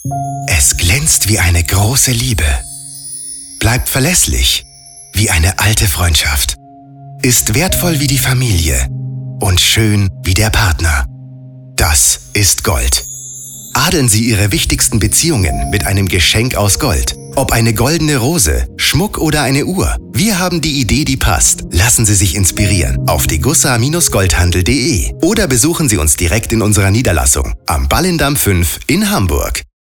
Es glänzt wie eine große Liebe. Bleibt verlässlich wie eine alte Freundschaft. Ist wertvoll wie die Familie und schön wie der Partner. Das ist Gold. Adeln Sie Ihre wichtigsten Beziehungen mit einem Geschenk aus Gold. Ob eine goldene Rose, Schmuck oder eine Uhr. Wir haben die Idee, die passt. Lassen Sie sich inspirieren auf degussa-goldhandel.de oder besuchen Sie uns direkt in unserer Niederlassung am Ballendamm 5 in Hamburg.